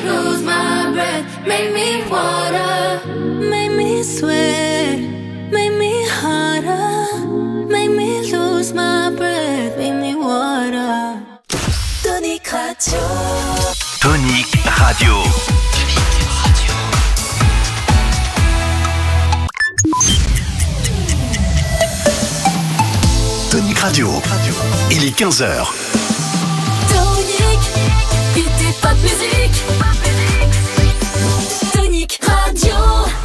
lose my breath, make me water, make me sweat, make me harder, make me lose my breath, make me water. Tonic Radio. Tonic Radio. Tonic Radio. Il est 15h. Tonic, était pas de musique. Tonic Radio.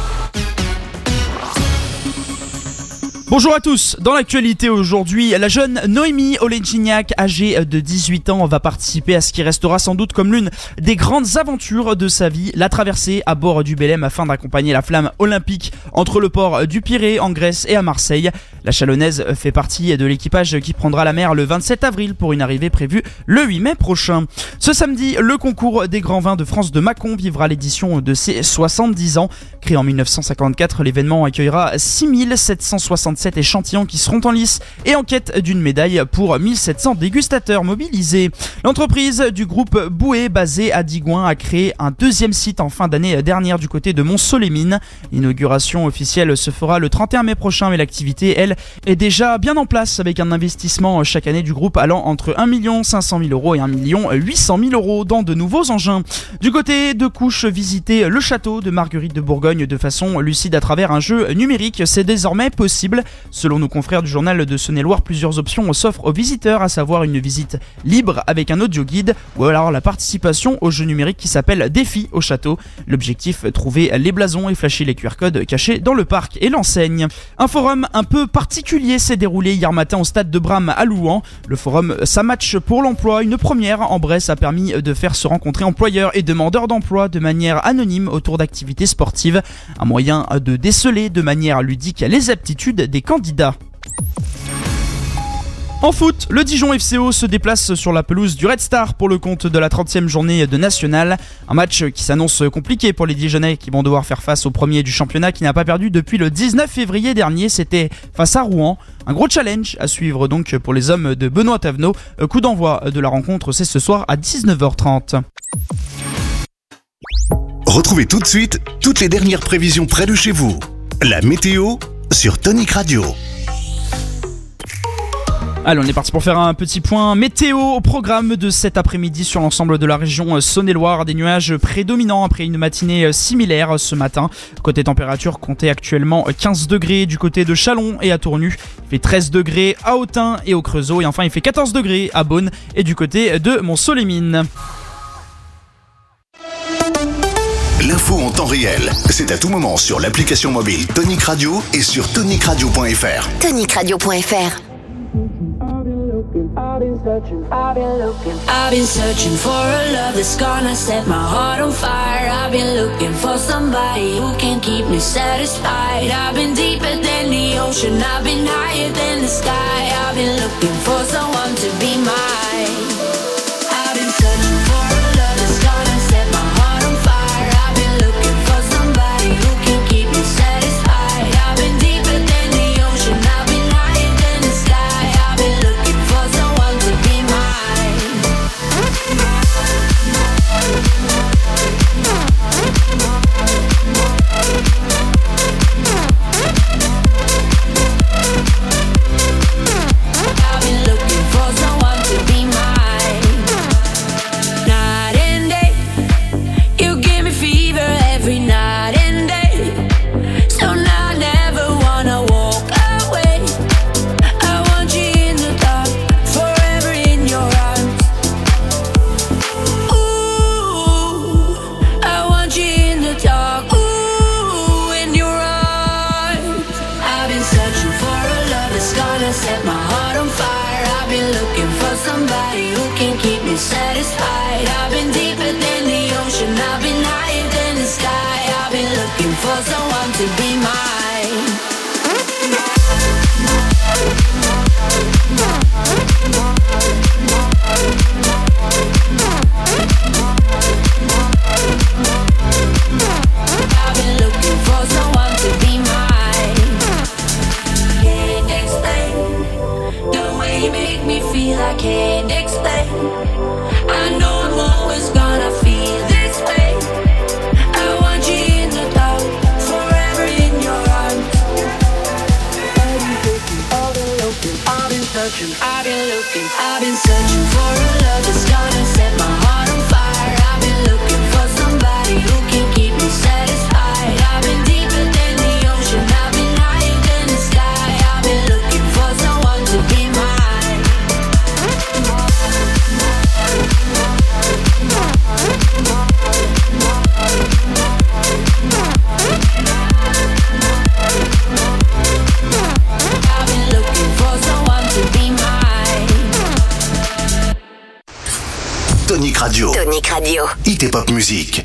Bonjour à tous, dans l'actualité aujourd'hui, la jeune Noémie Olenciniak, âgée de 18 ans, va participer à ce qui restera sans doute comme l'une des grandes aventures de sa vie, la traversée à bord du Belém afin d'accompagner la flamme olympique entre le port du Pirée en Grèce et à Marseille. La Chalonnaise fait partie de l'équipage qui prendra la mer le 27 avril pour une arrivée prévue le 8 mai prochain. Ce samedi, le concours des grands vins de France de Mâcon vivra l'édition de ses 70 ans. Créé en 1954, l'événement accueillera 6767 échantillons qui seront en lice et en quête d'une médaille pour 1700 dégustateurs mobilisés. L'entreprise du groupe Boué, basée à Digoin, a créé un deuxième site en fin d'année dernière du côté de Mont-Solémine. L'inauguration officielle se fera le 31 mai prochain, mais l'activité, elle, est déjà bien en place avec un investissement chaque année du groupe allant entre 1 500 000 € et 1 800 000 € dans de nouveaux engins. Du côté de Couche, visiter le château de Marguerite de Bourgogne de façon lucide à travers un jeu numérique, c'est désormais possible. Selon nos confrères du journal de Saône-et-Loire, plusieurs options s'offrent aux visiteurs, à savoir une visite libre avec un audio guide ou alors la participation au jeu numérique qui s'appelle Défi au château. L'objectif, trouver les blasons et flasher les QR codes cachés dans le parc et l'enseigne. Un forum un peu particulier s'est déroulé hier matin au stade de Bram à Louhans. Le forum Ça match pour l'emploi, une première en Bresse, a permis de faire se rencontrer employeurs et demandeurs d'emploi de manière anonyme autour d'activités sportives. Un moyen de déceler de manière ludique les aptitudes des candidats. En foot, le Dijon FCO se déplace sur la pelouse du Red Star pour le compte de la 30e journée de National. Un match qui s'annonce compliqué pour les Dijonnais qui vont devoir faire face au premier du championnat qui n'a pas perdu depuis le 19 février dernier. C'était face à Rouen. Un gros challenge à suivre donc pour les hommes de Benoît Tavenot. Coup d'envoi de la rencontre, c'est ce soir à 19h30. Retrouvez tout de suite toutes les dernières prévisions près de chez vous. La météo sur Tonic Radio. Allez, on est parti pour faire un petit point météo au programme de cet après-midi sur l'ensemble de la région Saône-et-Loire. Des nuages prédominants après une matinée similaire ce matin. Côté température, comptez actuellement 15 degrés du côté de Châlons et à Tournu. Il fait 13 degrés à Autun et au Creusot. Et enfin, il fait 14 degrés à Beaune et du côté de Mont-Solémine. L'info en temps réel, c'est à tout moment sur l'application mobile Tonic Radio et sur tonicradio.fr. Tonicradio.fr. I've been searching for a love that's gonna set my heart on fire. I've been looking for somebody who can keep me satisfied. I've been deeper than the ocean, I've been higher than the sky. I've been looking for someone to be mine. I've been searching for a love that's gonna set my heart on fire. I've been looking for somebody who can keep me satisfied. I've been deeper than the ocean, I've been higher than the sky. I've been looking for someone to be mine. I've been looking for someone to be mine. Night and day, you give me fever every night and day. So now I never wanna walk away. I want you in the dark, forever in your arms. Ooh, I want you in the dark, ooh, in your arms. I've been searching for a love that's gonna set my heart on fire. I've been looking for somebody who can keep me satisfied. I've been deeper than the ocean, I've been higher than the sky. I've been looking for someone to be mine. I've been looking for someone to be mine. Can't explain the way you make me feel. I can't explain. I know I'm always gonna feel this way. searching, I've been looking, I've been searching for a love that's gonna set my heart on fire. I've been looking for somebody who can keep me satisfied. I've been deeper than the ocean, I've been higher than the sky. I've been looking for someone to be mine. I've been looking for someone to be mine. Tonic Radio. Tonic Radio. Hit et pop musique.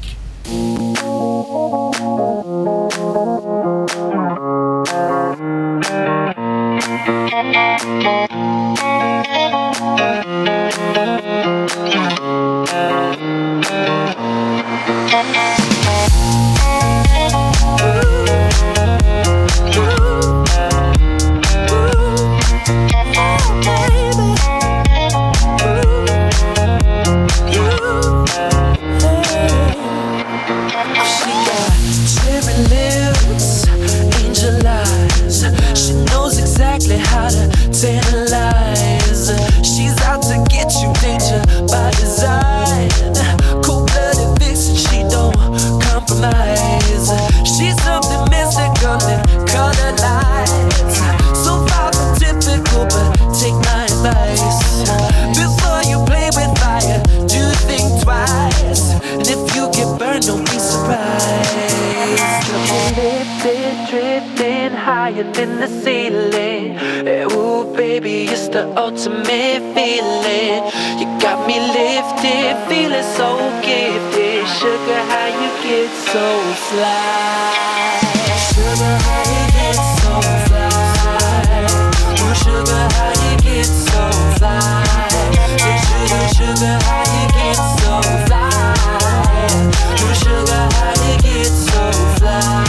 How to tantalize. She's out to get you, danger by design. Cold-blooded vixen, she don't compromise. She's something mystical in color lights. So far from typical, but take my advice. Before you play with fire, do think twice. And if you get burned, don't be surprised. Lifted, drifting higher than the ceiling. Ooh, baby, it's the ultimate feeling. You got me lifted, feeling so gifted. Sugar, how you get so fly? Sugar, how you get so fly? Ooh, sugar, how you get so fly? Hey, sugar, sugar, how you get so fly? Ooh, sugar, how you get so fly?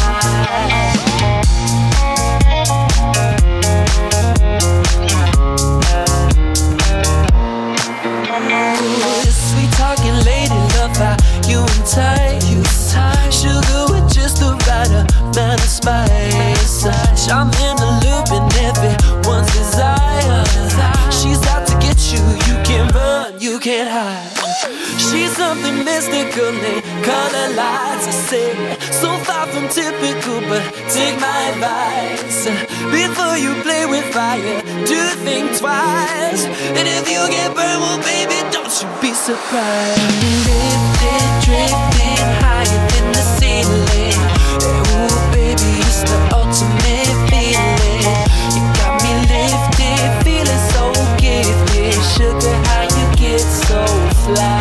You and tight, sugar with just the right amount of spice. I'm in the loop and everyone's desire. She's out to get you, you can't run, you can't hide. She's something mystical in color lights. I say, so far from typical, but take my advice. Before you play with fire, do think twice. And if you get burned, well baby, don't you be surprised. Lifted, drifting higher than the ceiling. Ooh baby, it's the ultimate feeling. You got me lifted, feeling so gifted. Sugar, how you get so fly?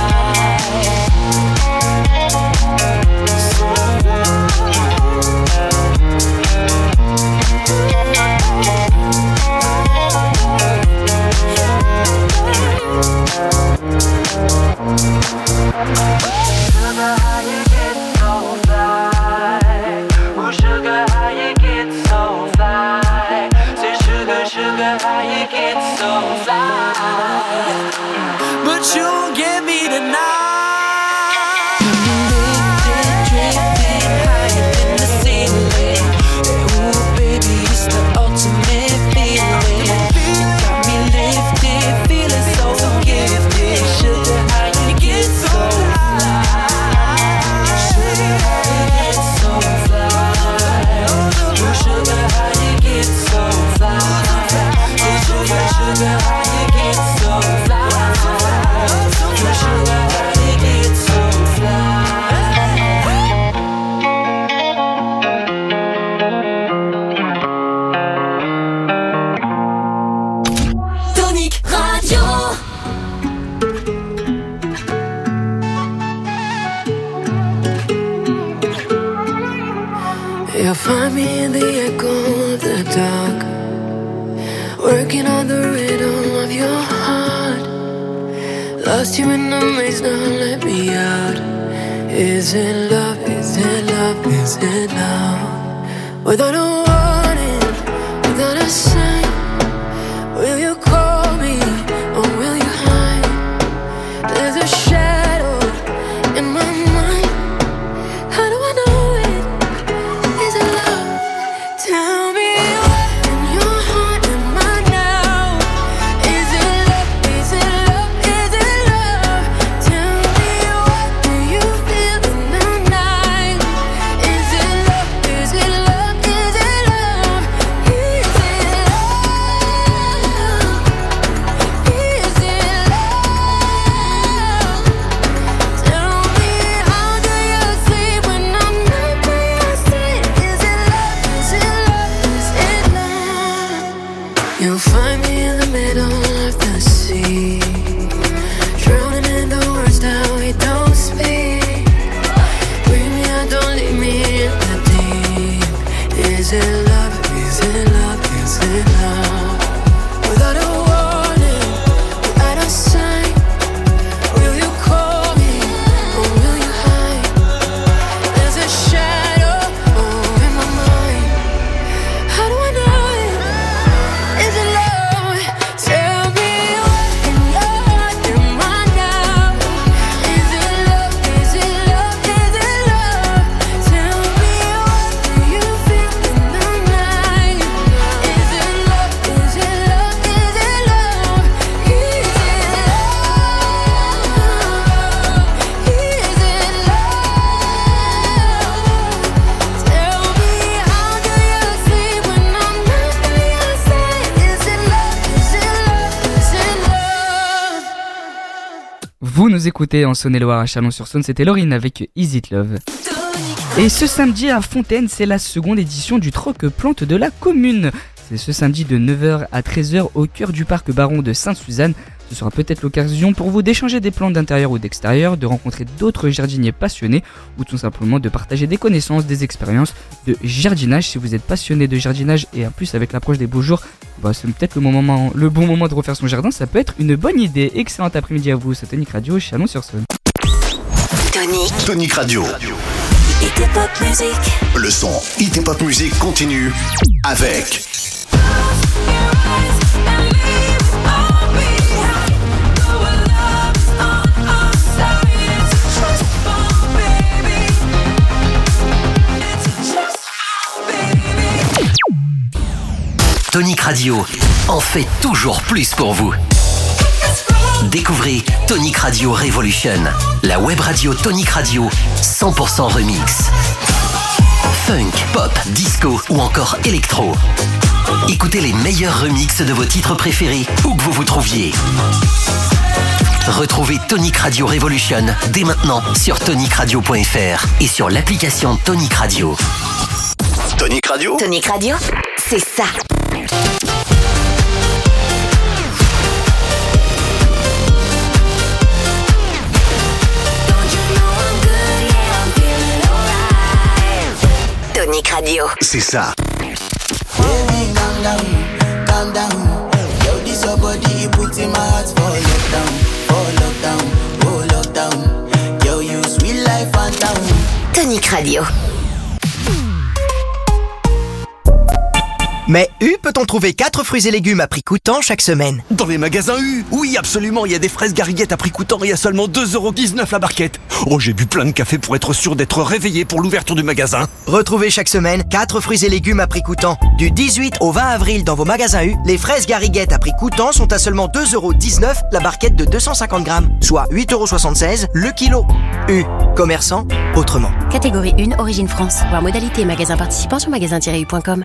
Sugar, how you get so fly? Ooh, sugar, how you get so fly? Say, sugar, sugar, how you get so fly? But you won't get me tonight. You'll find me in the echo of the dark, working on the rhythm of your heart. Lost you in the maze, now let me out. Is it love, is it love, is it love? Without a warning, without a sign, will you call me or will you hide? There's a shadow in my mind. How do I know it? Is it love? Tell me where in your heart am I now? Vous nous écoutez en Saône-et-Loire à Chalon-sur-Saône, c'était Laurine avec Is It Love. Et ce samedi à Fontaine, c'est la seconde édition du troc plante de la commune. C'est ce samedi de 9h à 13h au cœur du parc Baron de Sainte-Suzanne. Ce sera peut-être l'occasion pour vous d'échanger des plantes d'intérieur ou d'extérieur, de rencontrer d'autres jardiniers passionnés ou tout simplement de partager des connaissances, des expériences de jardinage. Si vous êtes passionné de jardinage et en plus avec l'approche des beaux jours, c'est peut-être le bon moment de refaire son jardin, ça peut être une bonne idée. Excellent après-midi à vous, c'est Tonic Radio, Chalon-sur-Saône. Tonic Radio. Hit et Pop Music. Le son Hit et Pop Music continue avec Tonic Radio en fait toujours plus pour vous. Découvrez Tonic Radio Revolution, la web radio Tonic Radio 100% remix. Funk, pop, disco ou encore électro. Écoutez les meilleurs remixes de vos titres préférés, où que vous vous trouviez. Retrouvez Tonic Radio Revolution dès maintenant sur tonicradio.fr et sur l'application Tonic Radio. Tonic Radio. Tonic Radio, c'est ça. Tonic Radio. C'est ça. Calm down. Yo, this your body, you put in my heart for lockdown. Yo, you sweet life, phantom. Tonic Radio. Mais U peut-on trouver 4 fruits et légumes à prix coûtant chaque semaine? Dans les magasins U. Oui, absolument, il y a des fraises gariguettes à prix coûtant et à seulement 2,19€ la barquette. Oh, j'ai bu plein de café pour être sûr d'être réveillé pour l'ouverture du magasin. Retrouvez chaque semaine 4 fruits et légumes à prix coûtant. Du 18 au 20 avril dans vos magasins U, les fraises gariguettes à prix coûtant sont à seulement 2,19€ la barquette de 250 grammes, soit 8,76€ le kilo. U, commerçant autrement. Catégorie 1, origine France. Voir modalité et magasin participant sur magasin-u.com.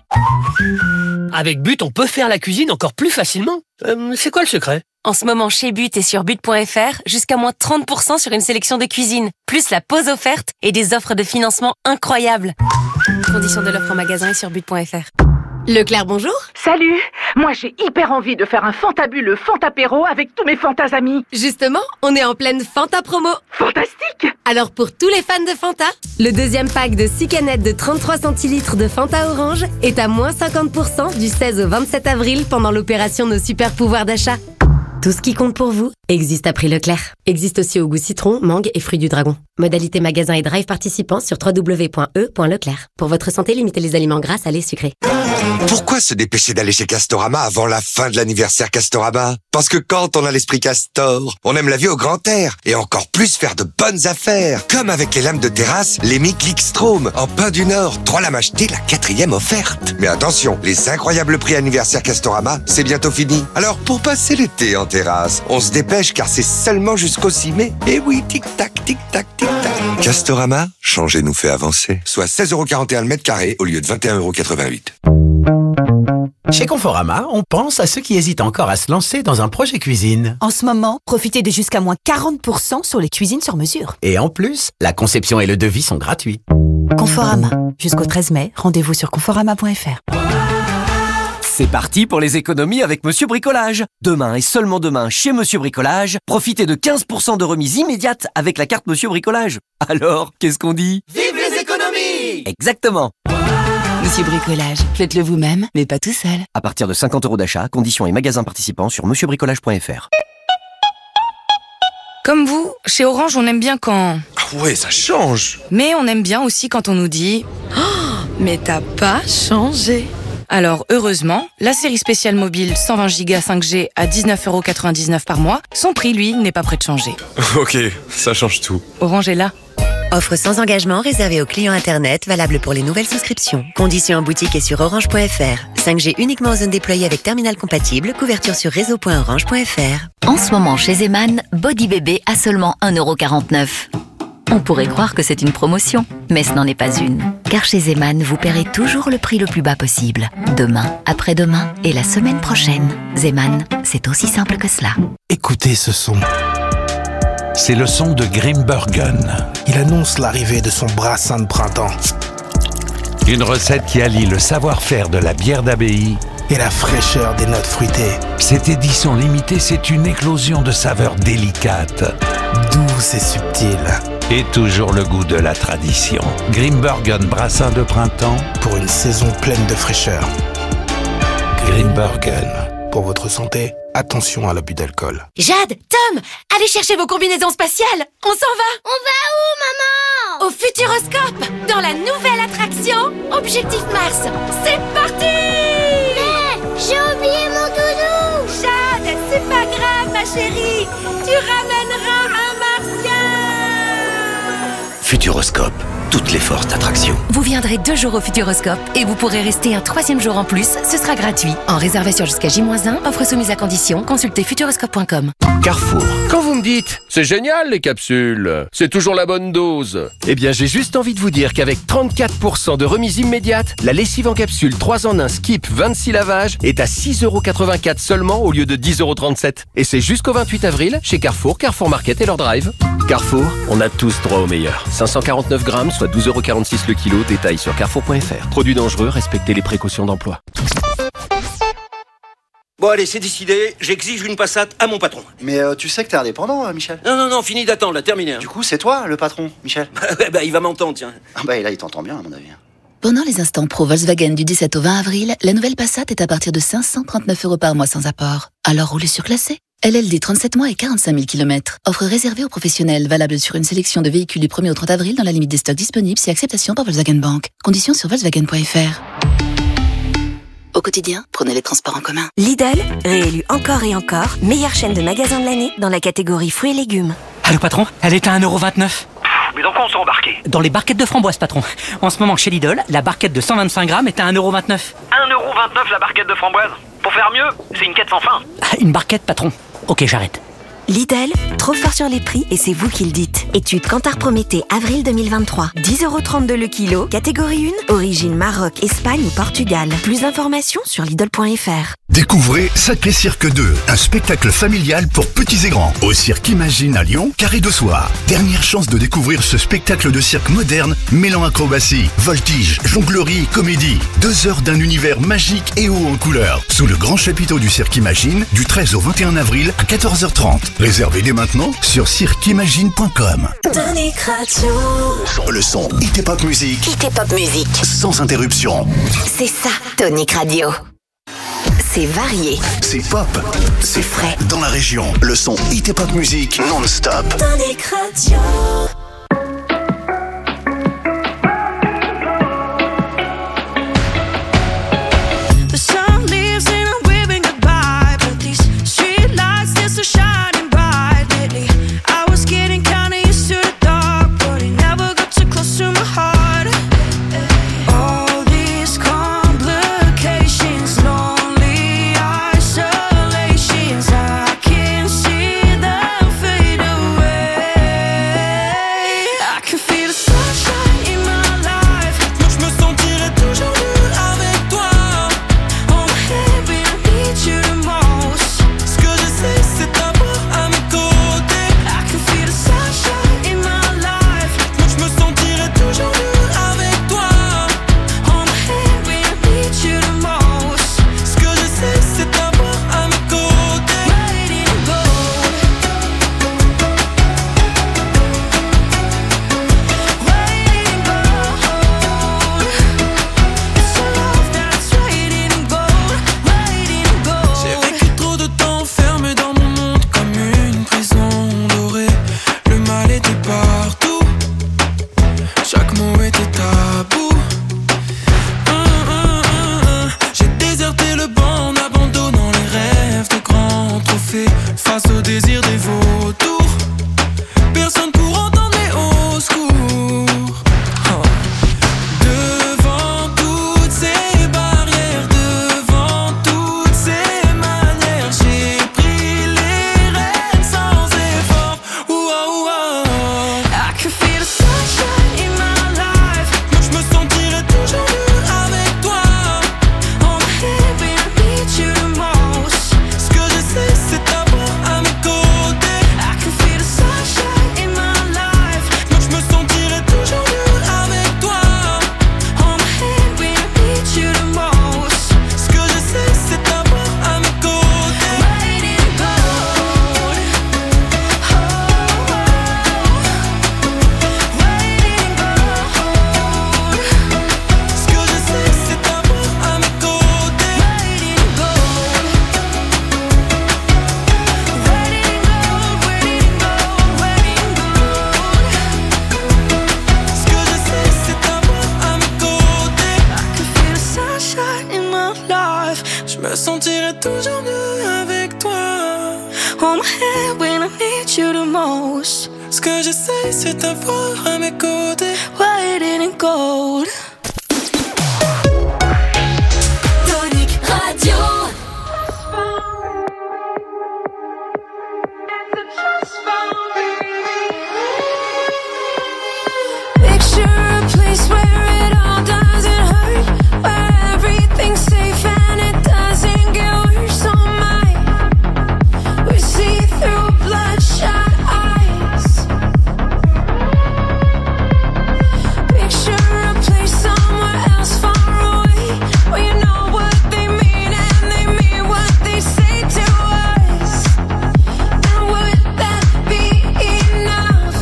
Avec But, on peut faire la cuisine encore plus facilement. C'est quoi le secret? En ce moment, chez But et sur but.fr, jusqu'à moins 30% sur une sélection de cuisine, plus la pause offerte et des offres de financement incroyables. Conditions de l'offre en magasin et sur but.fr. Leclerc, bonjour. Salut. Moi, j'ai hyper envie de faire un fantabuleux Fantapéro avec tous mes Fantas amis. Justement, on est en pleine Fanta promo. Fantastique. Alors, pour tous les fans de Fanta, le deuxième pack de 6 canettes de 33 centilitres de Fanta Orange est à moins 50% du 16 au 27 avril pendant l'opération Nos super pouvoirs d'achat. Tout ce qui compte pour vous existe à prix Leclerc. Existe aussi au goût citron, mangue et fruits du dragon. Modalité magasin et drive participants sur www.e.leclerc. Pour votre santé, limitez les aliments gras, salés, sucrés. Pourquoi se dépêcher d'aller chez Castorama avant la fin de l'anniversaire Castorama? Parce que quand on a l'esprit Castor, on aime la vie au grand air et encore plus faire de bonnes affaires. Comme avec les lames de terrasse, les Mi Clickstrom en pin du Nord. 3 lames achetées, la 4e offerte. Mais attention, les incroyables prix anniversaire Castorama, c'est bientôt fini. Alors pour passer l'été en terrasse, on se dépêche car c'est seulement jusqu'au 6 mai. Et oui, tic-tac, tic-tac, tic-tac. Castorama, changer nous fait avancer. Soit 16,41€ le mètre carré au lieu de 21,88€. Chez Conforama, on pense à ceux qui hésitent encore à se lancer dans un projet cuisine. En ce moment, profitez de jusqu'à moins 40% sur les cuisines sur mesure. Et en plus, la conception et le devis sont gratuits. Conforama. Jusqu'au 13 mai, rendez-vous sur conforama.fr. C'est parti pour les économies avec Monsieur Bricolage. Demain et seulement demain, chez Monsieur Bricolage, profitez de 15% de remise immédiate avec la carte Monsieur Bricolage. Alors, qu'est-ce qu'on dit? Vive les économies! Exactement. Monsieur Bricolage, faites-le vous-même, mais pas tout seul. À partir de 50€ d'achat, conditions et magasins participants sur monsieurbricolage.fr. Comme vous, chez Orange, on aime bien quand... Ah ouais, ça change. Mais on aime bien aussi quand on nous dit... Oh, mais t'as pas changé. Alors, heureusement, la série spéciale mobile 120 Go 5G à 19,99€ par mois, son prix, lui, n'est pas prêt de changer. Ok, ça change tout. Orange est là. Offre sans engagement réservée aux clients Internet, valable pour les nouvelles souscriptions. Conditions en boutique et sur orange.fr. 5G uniquement en zone déployée avec terminal compatible, couverture sur réseau.orange.fr. En ce moment, chez Zeman, Body Bébé à seulement 1,49€. On pourrait croire que c'est une promotion, mais ce n'en est pas une. Car chez Zeman, vous paierez toujours le prix le plus bas possible. Demain, après-demain et la semaine prochaine. Zeman, c'est aussi simple que cela. Écoutez ce son. c'est le son de Grimbergen. Il annonce l'arrivée de son brassin de printemps. Une recette qui allie le savoir-faire de la bière d'abbaye et la fraîcheur des notes fruitées. Cette édition limitée, c'est une éclosion de saveurs délicates, douces et subtiles. Et toujours le goût de la tradition. Grimbergen brassin de printemps pour une saison pleine de fraîcheur. Grimbergen. Pour votre santé, attention à l'abus d'alcool. Jade, Tom, allez chercher vos combinaisons spatiales. On s'en va. On va où, maman? Au Futuroscope, dans la nouvelle attraction Objectif Mars. C'est parti! Mais j'ai oublié mon doudou. Jade, c'est pas grave, ma chérie. Tu ramèneras un martien. Futuroscope, toutes les forces d'attraction. Vous viendrez 2 jours au Futuroscope et vous pourrez rester un 3e jour en plus, ce sera gratuit. En réservation jusqu'à J-1, offre soumise à condition, consultez futuroscope.com. Carrefour. Quand vous me dites, c'est génial les capsules, c'est toujours la bonne dose. Eh bien, j'ai juste envie de vous dire qu'avec 34% de remise immédiate, la lessive en capsule 3 en 1 Skip 26 lavages est à 6,84€ seulement au lieu de 10,37€. Et c'est jusqu'au 28 avril chez Carrefour, Carrefour Market et leur drive. Carrefour, on a tous droit au meilleur. 549 grammes, soit 12,46€ le kilo. Détail sur carrefour.fr. Produits dangereux, respectez les précautions d'emploi. Bon allez, c'est décidé, j'exige une Passat à mon patron. Mais tu sais que t'es indépendant, Michel. Non, fini d'attendre, là, terminé. Du coup, c'est toi le patron, Michel. Bah, il va m'entendre, tiens. Ah bah, et là, il t'entend bien, à mon avis. Pendant les instants pro Volkswagen du 17 au 20 avril, la nouvelle Passat est à partir de 539€ par mois sans apport. Alors roulez surclassé. LLD 37 mois et 45 000 km. Offre réservée aux professionnels, valable sur une sélection de véhicules du 1er au 30 avril dans la limite des stocks disponibles si acceptation par Volkswagen Bank. Conditions sur Volkswagen.fr. Au quotidien, prenez les transports en commun. Lidl, réélu encore et encore, meilleure chaîne de magasins de l'année dans la catégorie fruits et légumes. Allô patron, elle est à 1,29€. Mais dans quoi on s'est embarqué? Dans les barquettes de framboise, patron. En ce moment, chez Lidl, la barquette de 125 grammes est à 1,29€. 1,29€ la barquette de framboise? Pour faire mieux, c'est une quête sans fin. Une barquette, patron. Ok, j'arrête. Lidl, trop fort sur les prix et c'est vous qui le dites. Étude Kantar Prométhée, avril 2023. 10,32€ le kilo, catégorie 1, origine Maroc, Espagne ou Portugal. Plus d'informations sur Lidl.fr. Découvrez Sacré Cirque 2, un spectacle familial pour petits et grands. Au Cirque Imagine à Lyon, Carré de Soir. Dernière chance de découvrir ce spectacle de cirque moderne, mêlant acrobatie, voltige, jonglerie, comédie. 2 heures d'un univers magique et haut en couleurs. Sous le grand chapiteau du Cirque Imagine, du 13 au 21 avril à 14h30. Réservez dès maintenant sur cirqueimagine.com. Tonic Radio. Le son Hit Pop Music. Hit Pop Music. Sans interruption. C'est ça, Tonic Radio. C'est varié. C'est pop. C'est frais. Dans la région, le son Hit Pop Music non-stop. Tonic Radio. Hold my hand when I need you the most. Ce que j'essaie c'est d'avoir à mes côtés. White and gold. Tonic Radio. Picture a place where it all doesn't hurt, where everything's safe and it doesn't get worse. Oh my, we see through bloodshot eyes. Picture a place somewhere else far away, where you know what they mean and they mean what they say to us. And would that be enough?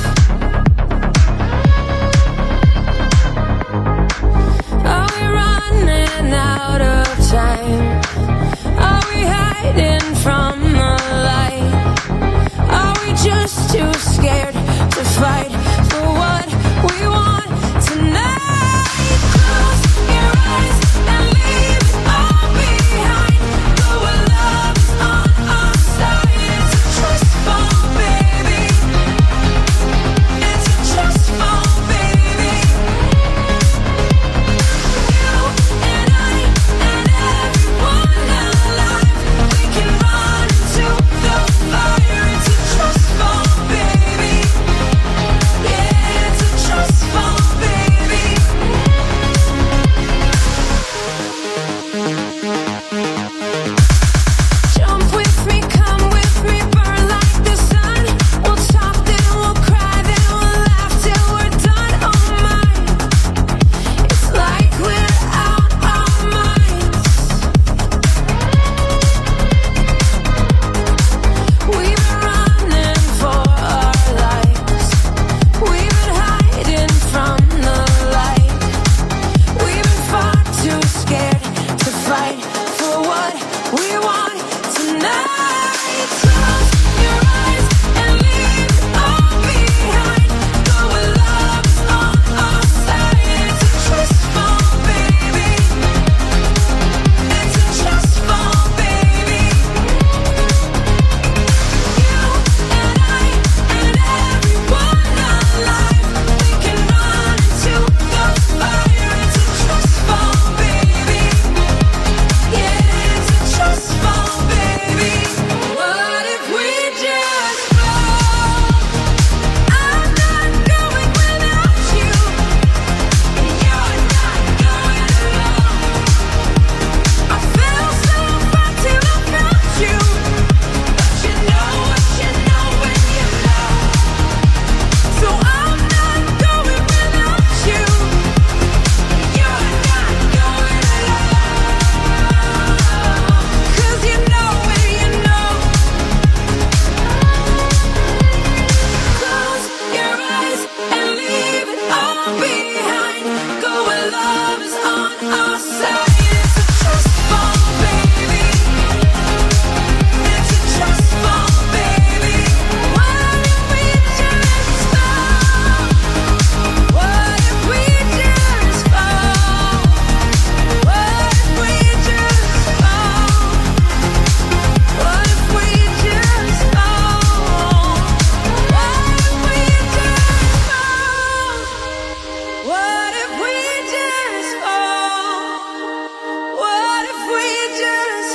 Are we running out of time? Are we hiding from the light? Are we just too scared to fight for what we want tonight? Close your eyes and leave it all behind. Go where love is on our side. It's a trust fall, baby. It's a trust fall, baby. You and I and everyone alive, we can run into the fire. It's a trust fall, baby. Yeah, it's a trust fall, baby. Jump with me, come with me, burn like the sun. We'll talk, then we'll cry, then we'll laugh till we're done. Oh my, it's like we're out our minds. We've been running for our lives. We've been hiding from the light. We've been far too scared to fight for what we want tonight. Close your eyes and leave it all behind. Go where love is on our side. It's a trust fall, baby. It's a trust fall, baby. You and I and everyone alive, we can run into the fire. It's a trust fall, baby. Yeah, it's a trust fall, baby. What if we just fall? I'm not going without you. You're not going alone. I felt so far till I found you. But you know what you know when you know. So I'm not going without you. You're not going alone. 'Cause you know when you know. Close your eyes and leave it all behind. Go where love is on our side. It's a trust fall, baby. It's a trust fall, baby. What if we just fall? What if we just fall? What if we just fall? What if we just fall? What if we just fall? What if we just fall? What if we just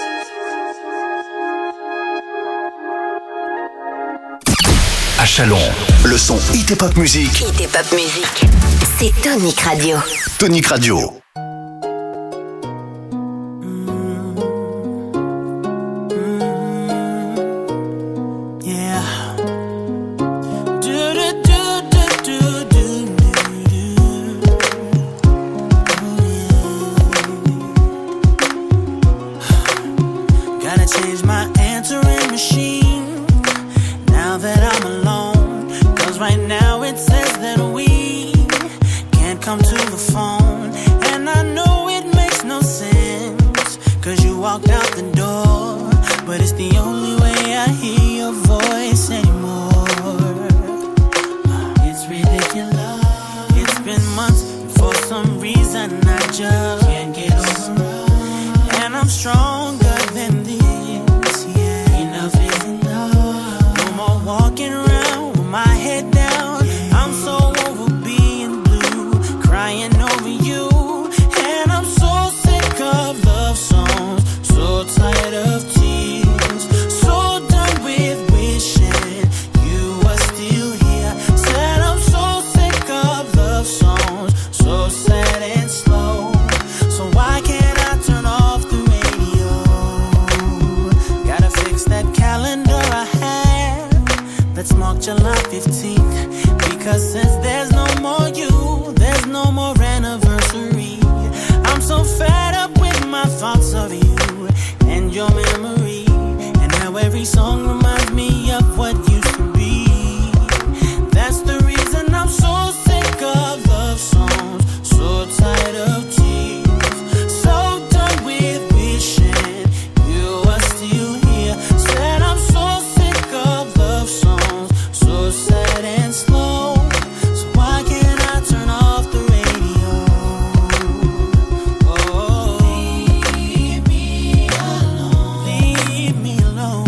À Chalon, le son Hit et Pop Music. Hit et Pop Music. C'est Tonic Radio. Tonic Radio. yeah. Gotta change my answering machine now that I'm alone. 'Cause right now it says that we can't come to the phone. And I know it makes no sense, 'cause you walked out the door. But it's the only way I hear your voice anymore. It's ridiculous. It's been months, for some reason I just can't get over. And I'm stronger than this, yeah. Enough is enough. July 15th. Because since there's no more you, there's no more anniversary. I'm so fed up with my thoughts of you and your memory. And how every song reminds me of what used to be. That's the reason I'm so sick of love songs, so tired of tears, so done with wishing you were still here. Said I'm so sick of love songs, so sad and slow. So why can't I turn off the radio? Oh, leave me alone, leave me alone.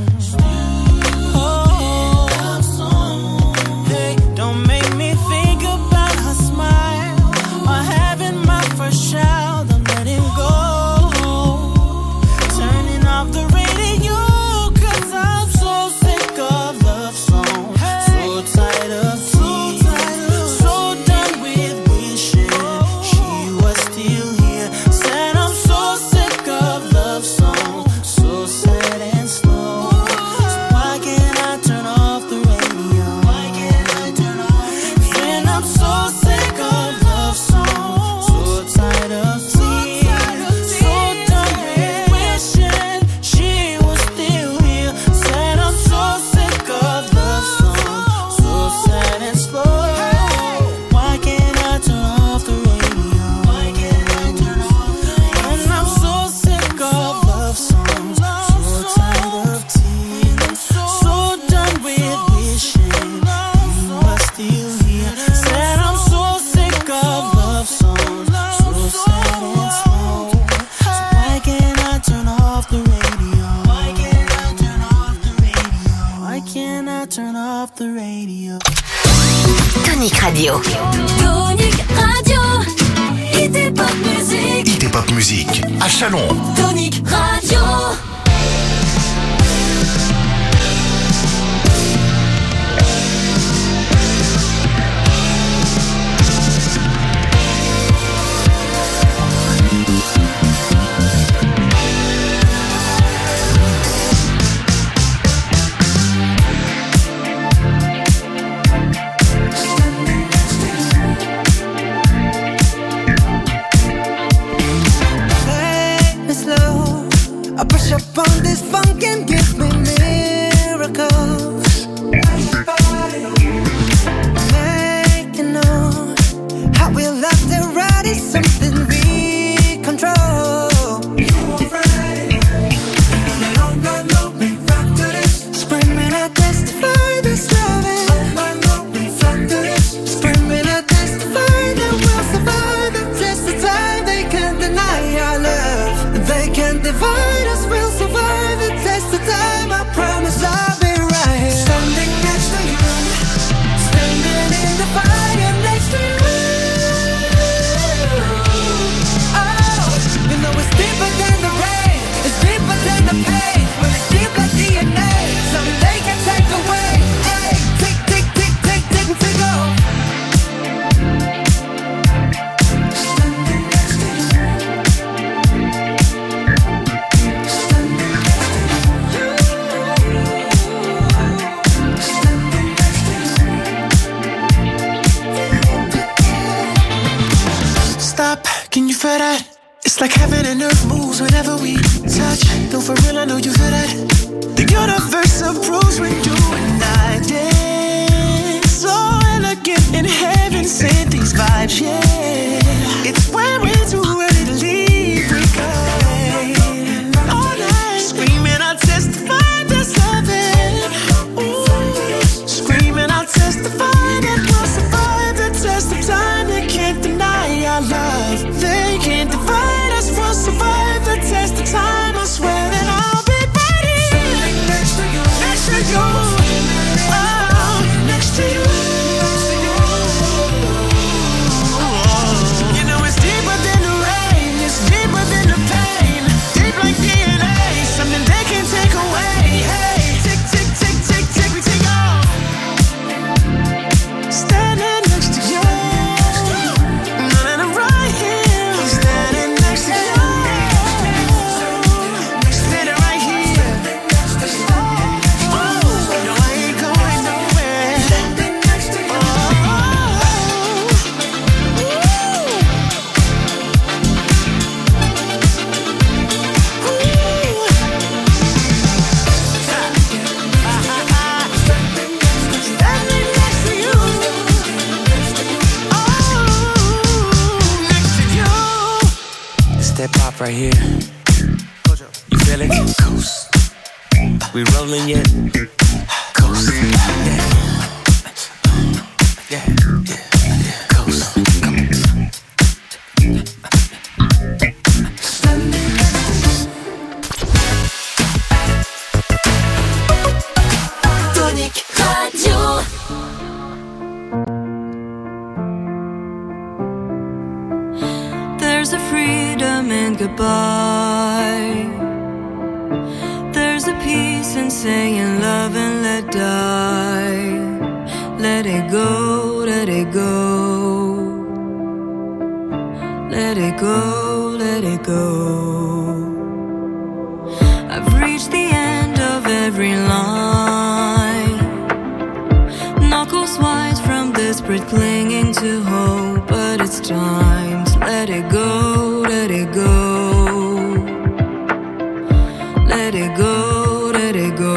Oh, love song. Hey, don't make me think about her smile or having my first child. I'm letting go, turning off the radio, 'cause I'm so sick of love songs, so tired of tears, so done with wishing she was still here. Said I'm so sick of love songs, so sad and slow. So why can't I turn off the radio? Why can't I turn off? When I'm so sick of love songs, so tired of tears, so done with wishing she was still here. Said I'm so sick of love songs, so sad and slow. Why can't I turn off the radio? Why can't I turn off the radio? When I'm so sick of love songs, so tired of tears, so done with wishing you were still here. Said I'm so sick of love songs, so sad and slow. So why can't I turn off the radio? Why can't I turn off the radio? Why can't I turn off the radio? Tonic Radio. Tonic Radio. Hit Pop Music. IT Pop Musique à Chalon. Tonic Radio. Take me slow. I push up on this funk and give me miracles. Make you know how we love to ride is something we control. Screaming, I testify this loving. Screaming, I testify that we'll survive the test of time. They can't deny our love. They can't divide us. We'll survive the test of time. I promise I'll be right here. Standing next to you, standing in the fire next to you. Oh, you know it's deeper than the rain, it's deeper than the pain, but it's deep like DNA. Something they can take away. Hey, tick, tick, tick, tick, tick, tick off. Standing next to you. Stop, can you feel that? It's like heaven and earth moves whenever we touch. Though for real, I know you feel that. The universe approves when you and I dance. So elegant in heaven, sent these vibes, yeah. It's when we're too ready to leave, we go all night. Screaming, I testify that's loving. Ooh. Screaming, I testify that we'll survive the test of time. They can't deny our love. They can't divide us. We'll survive the test of time. I swear that I'll be right here. Standing next to you. right here. You feel it? Coast. We rolling yet? Coast. Yeah. Coast. Tonic Radio. There's a freedom in goodbye. There's a peace in saying love and let die. Let it go, let it go. Let it go, let it go. I've reached the end of every line. Knuckles white from desperate clinging to hope. But it's time to let it go, let it go. Let it go, let it go.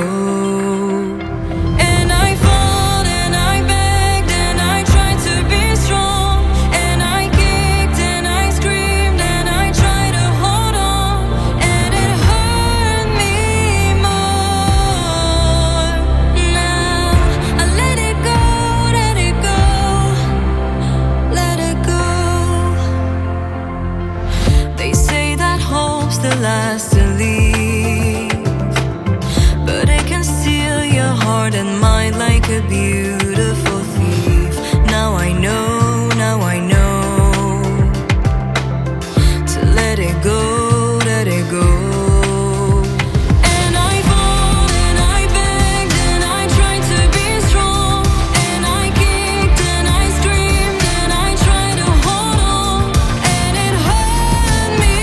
And I fought and I begged and I tried to be strong. And I kicked and I screamed and I tried to hold on. And it hurt me more. Now I let it go, let it go. Let it go. They say that hope's the last to leave, but it can steal your heart and mind like a beautiful thief. Now I know, now I know to let it go, let it go. And I fought and I begged and I tried to be strong. And I kicked and I screamed and I tried to hold on. And it hurt me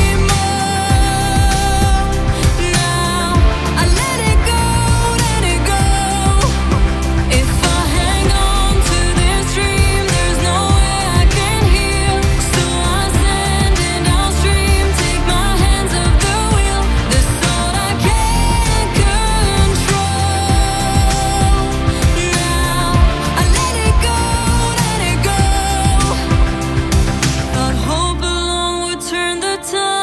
more. Now I let it go, let it go. If I hang on to this dream, there's no way I can heal. So I stand and I'll stream, take my hands off the wheel. This thought I can't control. Now I let it go, let it go. Thought hope alone would turn the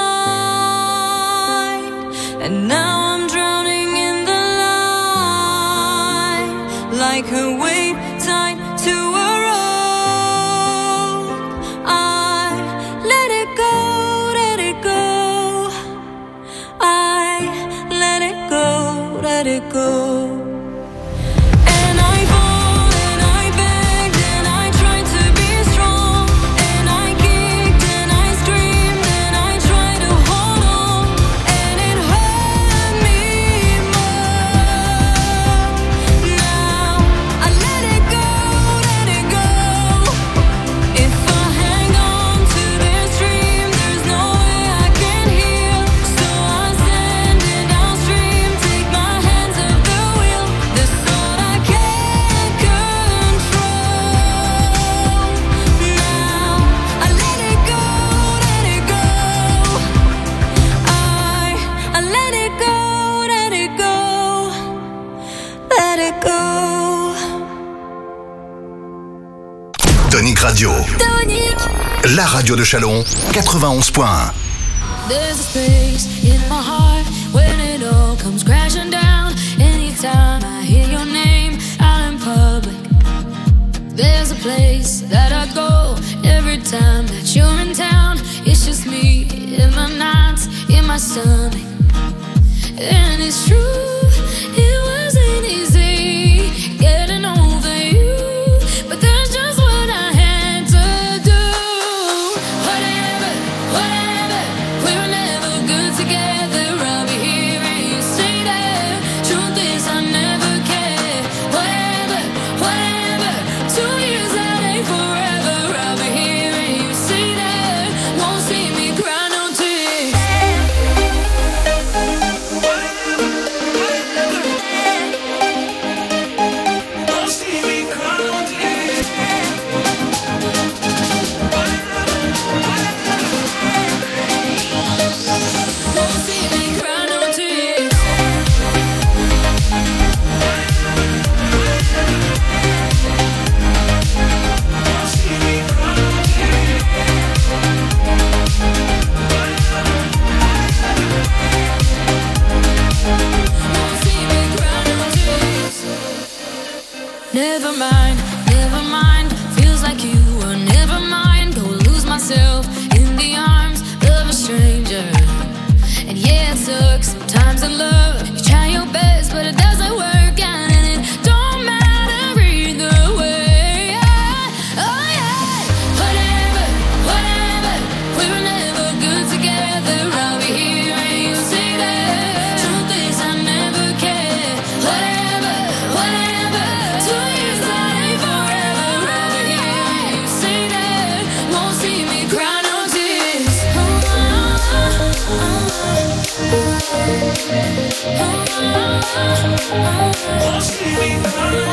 tide, and now I'm drowning in the light, like a weight tied to a rope. I let it go, let it go. I let it go, let it go. And I fought and I begged and I tried to be strong. And I kicked and I screamed and I tried to hold on. And it hurt me more. Now I let it go, let it go. If I hang on to this dream, there's no way I can heal. So I stand and I'll stream, take my hands off the wheel. This thought I can't control. Now I let it go, let it go. I let it go, let it go. Let it go. Tonic Radio, Tonic. la radio de Châlons, 91.1. There's a space in my heart when it all comes crashing down. Anytime I hear your name out in public, there's a place that I go every time that you're in town. It's just me in my nights, in my stomach. And it's true, it wasn't easy getting over you, but that's just what I had to do. Whatever, whatever, we were never good together. I'll be here and you stay there. Never mind, never mind. Feels like you were never mind. Go lose myself in the arms of a stranger. And yeah, it sucks sometimes in love. You try your best, but it doesn't work out, and it don't matter either way. Oh yeah, whatever, whatever. We were never good together. I'll be here and you say that. Truth is, I never cared. Whatever, whatever. 2 years that ain't forever. I'll be here and you say that. Won't see me cry no tears. Won't see me cry no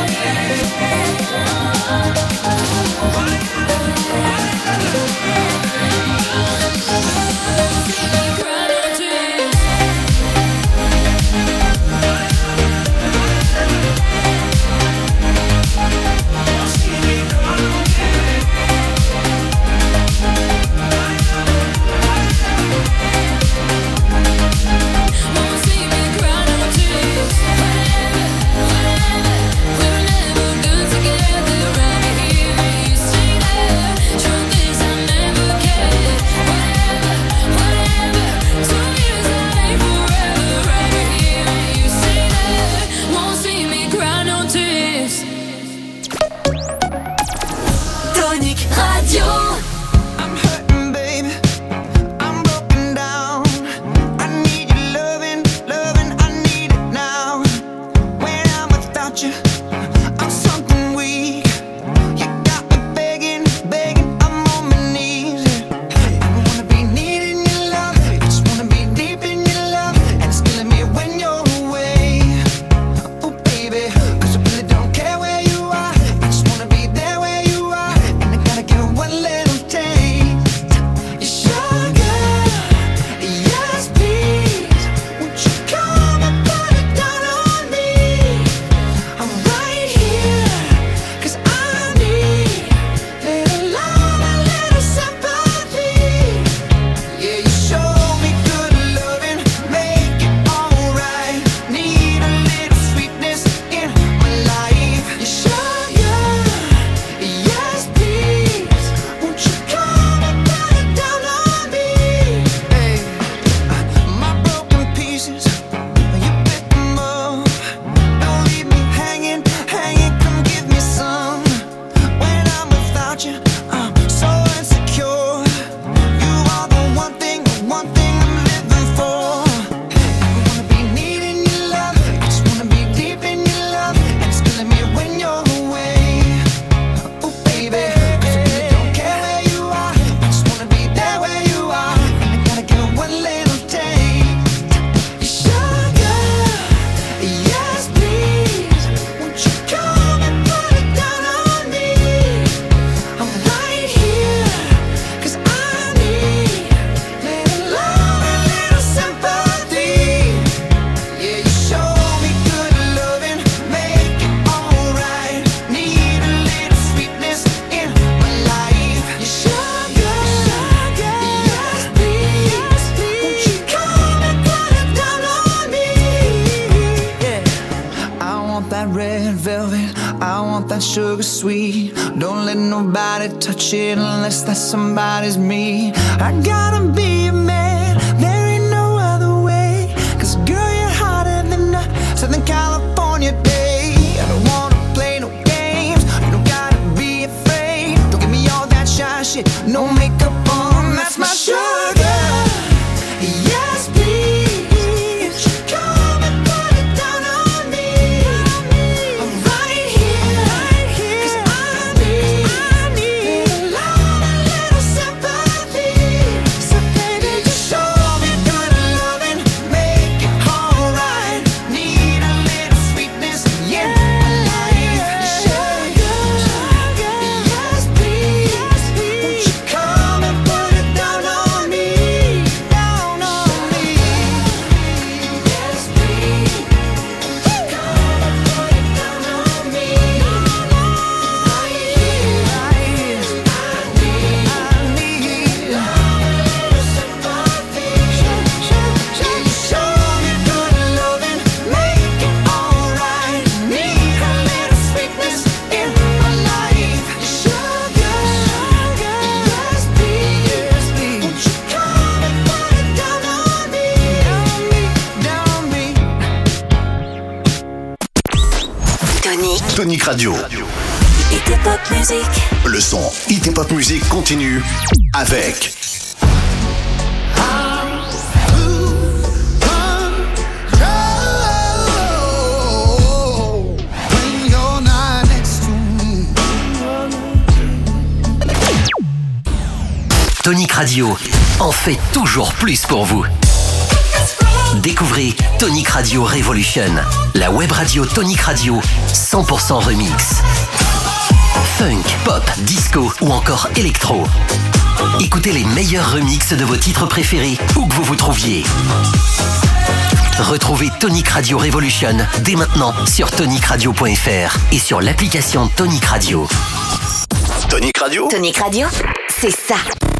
Sugar sweet, don't let nobody touch it unless that somebody's me. I gotta be a man, there ain't no other way. 'Cause girl, you're hotter than a Southern California day. I don't wanna play no games, you don't gotta be afraid. Don't give me all that shy shit, no makeup on, that's my sugar. Yes, please, come and put it down on me. I'm right here. Come Tonic. Tonic Radio. Hit et pop music. Le son Hit et Pop Music continue avec Tonic Radio en fait toujours plus pour vous. Découvrez Tonic Radio Revolution, la web radio Tonic Radio 100% remix. Funk, pop, disco ou encore électro. Écoutez les meilleurs remixes de vos titres préférés où que vous vous trouviez. Retrouvez Tonic Radio Revolution dès maintenant sur tonicradio.fr et sur l'application Tonic Radio. Tonic Radio. Tonic Radio, c'est ça.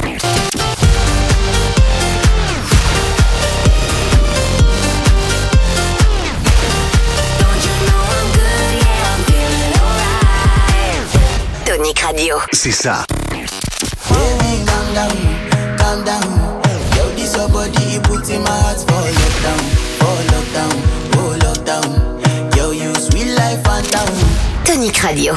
Tonic Radio. C'est ça. Baby, calm down. Yo, this your body, put in my heart for lockdown. Oh, lockdown. Yo, you sweet life, phantom. Tonic Radio.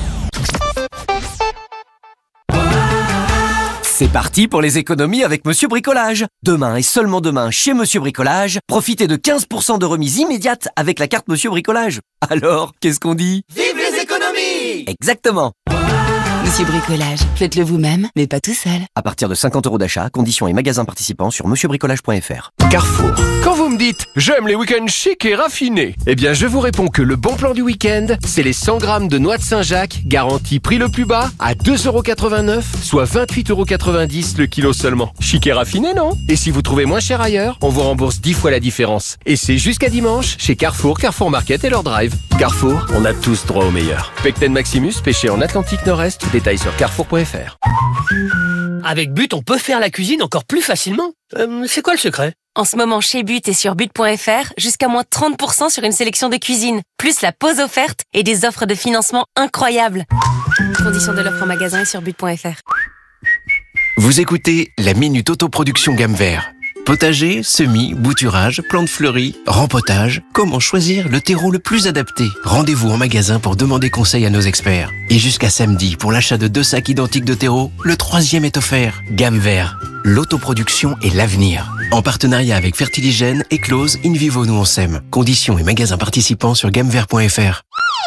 C'est parti pour les économies avec Monsieur Bricolage. Demain et seulement demain, chez Monsieur Bricolage, profitez de 15% de remise immédiate avec la carte Monsieur Bricolage. Alors, qu'est-ce qu'on dit? Vive les économies! Exactement. Monsieur Bricolage, faites-le vous-même, mais pas tout seul. À partir de 50 € d'achat, conditions et magasins participants sur monsieurbricolage.fr. Carrefour. Quand vous me dites « J'aime les week-ends chics et raffinés », eh bien je vous réponds que le bon plan du week-end, c'est les 100 grammes de noix de Saint-Jacques, garantie prix le plus bas, à 2,89 €, soit 28,90 € le kilo seulement. Chic et raffiné, non? Et si vous trouvez moins cher ailleurs, on vous rembourse 10 fois la différence. Et c'est jusqu'à dimanche, chez Carrefour, Carrefour Market et leur drive. Carrefour, on a tous droit au meilleur. Pecten Maximus, pêché en Atlantique Nord-Est, détails sur carrefour.fr. Avec But, on peut faire la cuisine encore plus facilement. C'est quoi le secret? En ce moment, chez But et sur but.fr, jusqu'à moins 30% sur une sélection de cuisine, plus la pause offerte et des offres de financement incroyables. Conditions de l'offre en magasin et sur but.fr. Vous écoutez la Minute Autoproduction Gamme Vert. Potager, semis, bouturage, plantes fleuries, rempotage, comment choisir le terreau le plus adapté? Rendez-vous en magasin pour demander conseil à nos experts. Et jusqu'à samedi, pour l'achat de 2 sacs identiques de terreau, le 3e est offert. Gamme Vert, l'autoproduction est l'avenir. En partenariat avec Fertiligène, Eclose, InVivo Nous On Sème. Conditions et magasins participants sur gammevert.fr.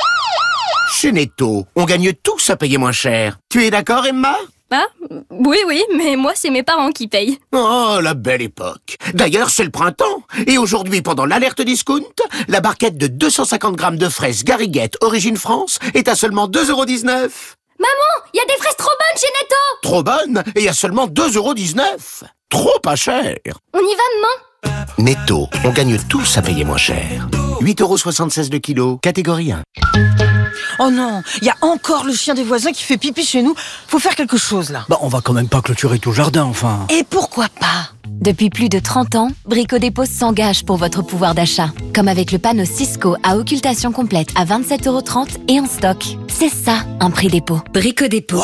Chez Netto, on gagne tous à payer moins cher. Tu es d'accord, Emma? Ah, oui, mais moi, c'est mes parents qui payent. Oh, la belle époque. D'ailleurs, c'est le printemps. Et aujourd'hui, pendant l'alerte discount, la barquette de 250 grammes de fraises Gariguette Origine France est à seulement 2,19 €. Maman, il y a des fraises trop bonnes chez Netto. Trop bonne et à seulement 2,19 €. Trop pas cher. On y va, maman. Netto, on gagne tous à payer moins cher. 8,76 € le kilo, catégorie 1. Oh non, il y a encore le chien des voisins qui fait pipi chez nous. Faut faire quelque chose là. Bah, on va quand même pas clôturer tout le jardin, enfin. Et pourquoi pas? Depuis plus de 30 ans, Brico Dépôt s'engage pour votre pouvoir d'achat. Comme avec le panneau Cisco à occultation complète à 27,30 € et en stock. C'est ça, un prix dépôt. Brico Dépôt.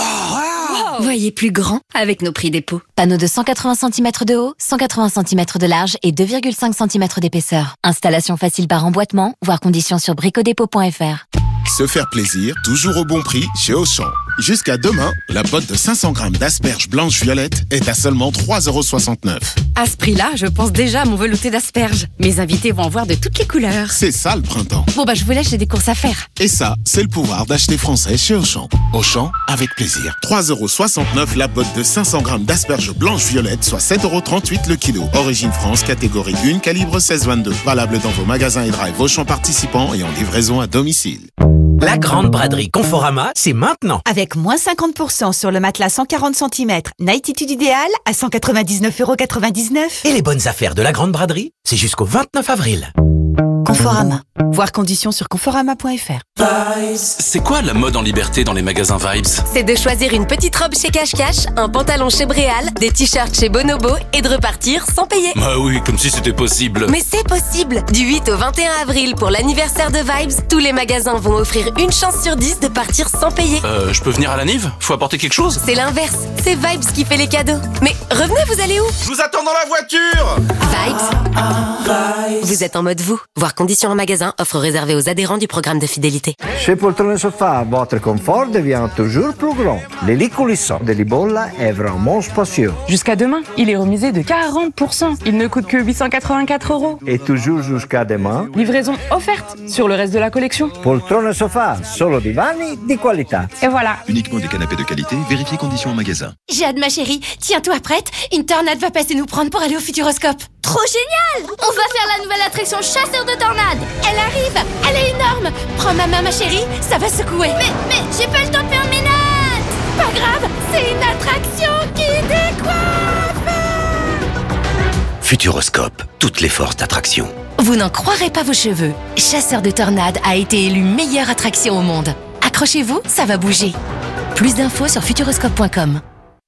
Voyez plus grand avec nos prix dépôt. Panneau de 180 cm de haut, 180 cm de large et 2,5 cm d'épaisseur. Installation facile par emboîtement, voire conditions sur bricodépôt.fr. Se faire plaisir, toujours au bon prix chez Auchan. Jusqu'à demain, la botte de 500 grammes d'asperges blanches violettes est à seulement 3,69 €. À ce prix-là, je pense déjà à mon velouté d'asperges. Mes invités vont en voir de toutes les couleurs. C'est ça le printemps. Bon bah je vous laisse, j'ai des courses à faire. Et ça, c'est le pouvoir d'acheter français chez Auchan. Auchan, avec plaisir. 3,69 € la botte de 500 grammes d'asperges blanches violettes, soit 7,38 € le kilo. Origine France, catégorie 1, calibre 16-22. Valable dans vos magasins et drive Auchan participants et en livraison à domicile. La grande braderie Conforama, c'est maintenant. Avec moins 50% sur le matelas 140 cm, Nightitude idéal à 199,99 €. Et les bonnes affaires de la grande braderie, c'est jusqu'au 29 avril. Conforama. Voir conditions sur conforama.fr. C'est quoi la mode en liberté dans les magasins Vibes? C'est de choisir une petite robe chez Cache Cache, un pantalon chez Bréal, des t-shirts chez Bonobo et de repartir sans payer. Bah oui, comme si c'était possible. Mais c'est possible. Du 8 au 21 avril pour l'anniversaire de Vibes, tous les magasins vont offrir une chance sur 10 de partir sans payer. Je peux venir à la Nive? Faut apporter quelque chose? C'est l'inverse. C'est Vibes qui fait les cadeaux. Mais revenez, vous allez où? Je vous attends dans la voiture. Vibes. Vous êtes en mode vous. Voir conditions en magasin, offre réservée aux adhérents du programme de fidélité. qualité. Chez Poltrone Sofa, votre confort devient toujours plus grand. Les lits coulissants de Libolla est vraiment spacieux. Jusqu'à demain, il est remisé de 40%. Il ne coûte que 884 €. Et toujours jusqu'à demain, Livraison offerte sur le reste de la collection. Poltrone Sofa, solo divani di qualità. Et voilà. Uniquement des canapés de qualité, vérifiez conditions en magasin. J'ai hâte, ma chérie. Tiens-toi prête, une tornade va passer nous prendre pour aller au Futuroscope. Trop génial! On va faire la nouvelle attraction chasseur de tornades. Elle arrive, elle est énorme. Prends ma main, ma chérie, ça va secouer. Mais j'ai pas le temps de faire mes notes. Pas grave, c'est une attraction qui décoiffe. Futuroscope, toutes les forces d'attraction. Vous n'en croirez pas vos cheveux. Chasseur de tornades a été élu meilleure attraction au monde. Accrochez-vous, ça va bouger. Plus d'infos sur futuroscope.com.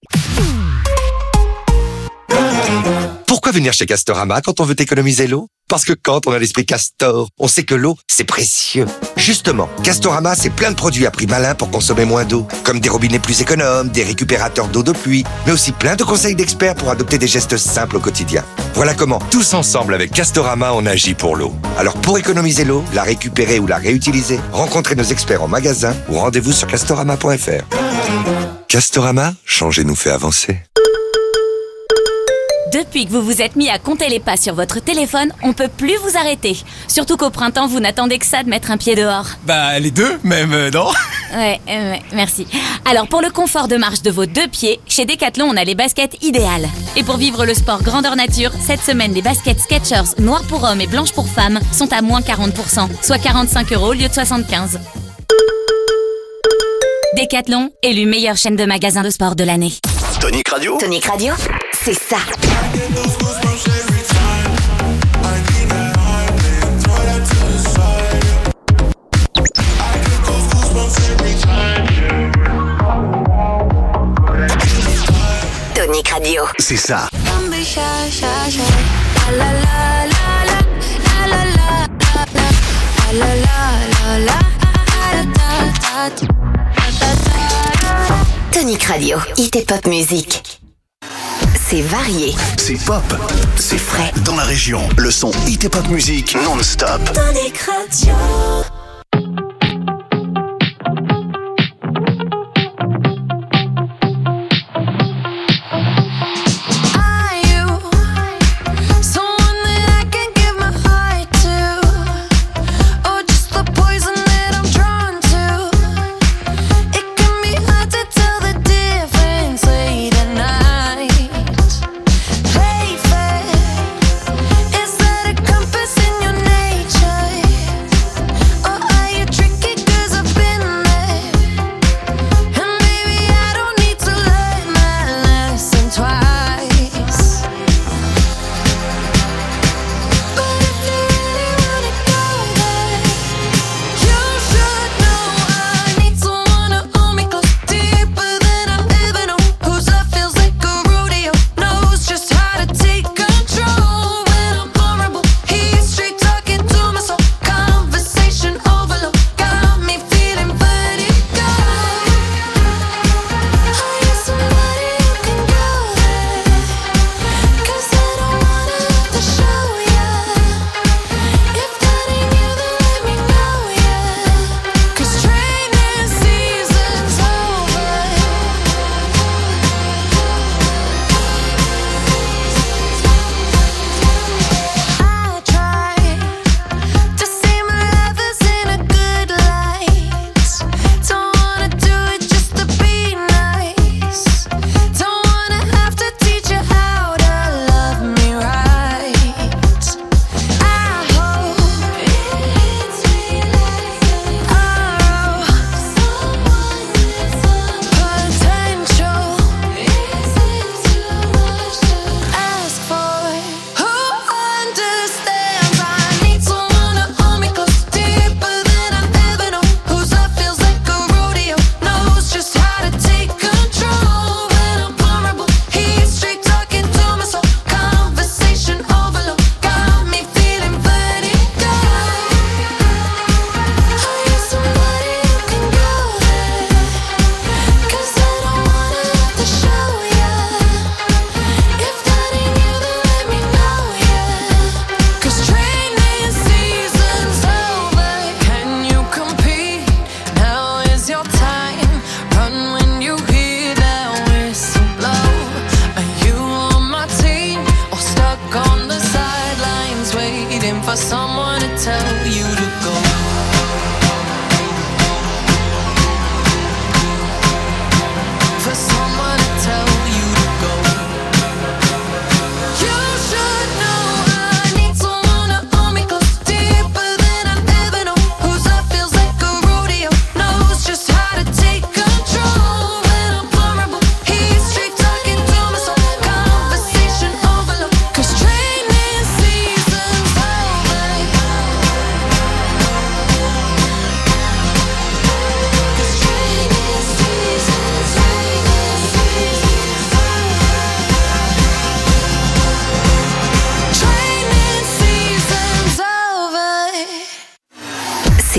Pourquoi venir chez Castorama quand on veut économiser l'eau? Parce que quand on a l'esprit Castor, on sait que l'eau, c'est précieux. Justement, Castorama, c'est plein de produits à prix malin pour consommer moins d'eau. Comme des robinets plus économes, des récupérateurs d'eau de pluie, mais aussi plein de conseils d'experts pour adopter des gestes simples au quotidien. Voilà comment, tous ensemble avec Castorama, on agit pour l'eau. Alors pour économiser l'eau, la récupérer ou la réutiliser, rencontrez nos experts en magasin ou rendez-vous sur castorama.fr. Castorama, changer nous fait avancer. Depuis que vous vous êtes mis à compter les pas sur votre téléphone, on peut plus vous arrêter. Surtout qu'au printemps, vous n'attendez que ça de mettre un pied dehors. Bah, les deux, même, non? Ouais, merci. Alors, pour le confort de marche de vos deux pieds, chez Decathlon, on a les baskets idéales. Et pour vivre le sport grandeur nature, cette semaine, les baskets Skechers noires pour hommes et blanches pour femmes sont à moins 40%, soit 45 € au lieu de 75. Decathlon, élu meilleure chaîne de magasins de sport de l'année. Tonic Radio. Tonic Radio, c'est ça. Tonic Radio, c'est ça. Tonic Radio, hit et pop musique. C'est varié. C'est pop. C'est frais. Dans la région, le son hit et pop musique non-stop. Tonic Radio. Oh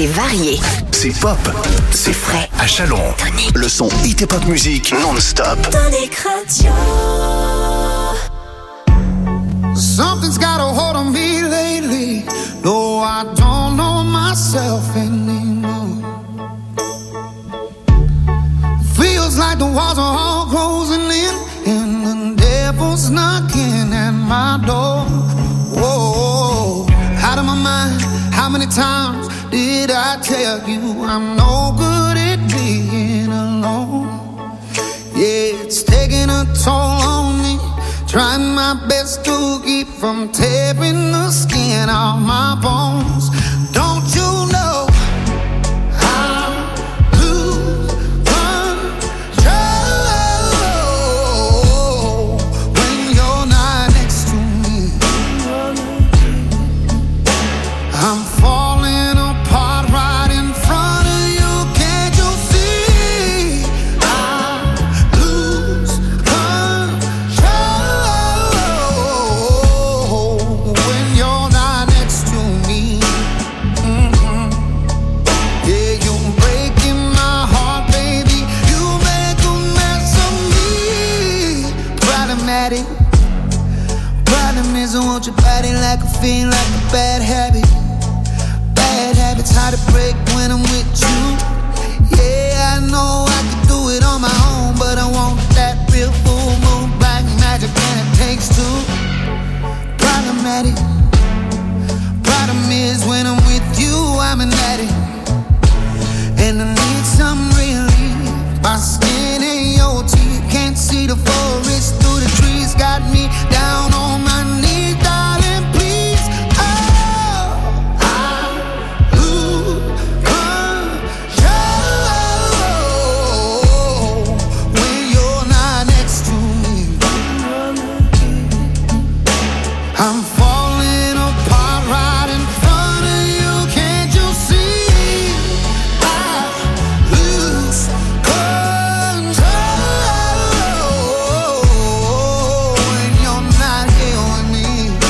C'est varié. C'est pop. C'est frais. À Chalon. Le son hit et pop musique non-stop. Tonic Radio. Something's got a hold on me lately, though I don't know myself anymore. Feels like the walls are all closing in, and the devil's knocking at my door. Whoa, out of my mind, how many times did I tell you I'm no good at being alone? Yeah, it's taking a toll on me, trying my best to keep from tearing the skin off my bones. Don't you know I lose control when you're not next to me? I'm falling apart right in front of you. Can't you see? I lose control when you're not next to me. Yeah, you're breaking my heart, baby. You make a mess of me. Problematic. Problem is I want your body like a fiend, like a bad habit. Bad habits hard to break when I'm with you. Yeah, I know I can do it on my own, but I want that real full moon black magic, and it takes two. Problematic. Problem is when I'm with you, I'm an addict, and I need some relief. My skin and your teeth, can't see the forest through the trees. Got me down on my knees, darling, please. Oh, I lose control when you're not next to me. I'm falling apart right in front of you. Can't you see? I lose control when you're not here with me.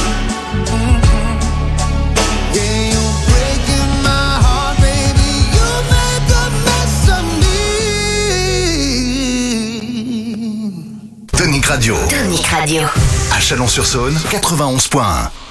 Yeah, you're breaking my heart, baby. You make a mess of me. Tonic Radio. Tonic Radio. À Chalon-sur-Saône, 91.1.